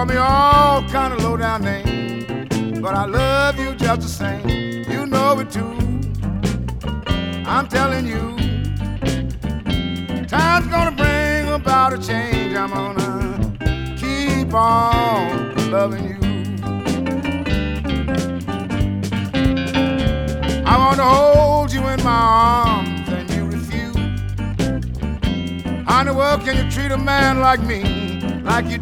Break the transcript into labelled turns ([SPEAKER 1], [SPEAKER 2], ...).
[SPEAKER 1] call me all kind of low down names, but I love you just the same. You know it too. I'm telling you, time's gonna bring about a change. I'm gonna keep on loving you. I want to hold you in my arms and you refuse. How in the world can you treat a man like me like you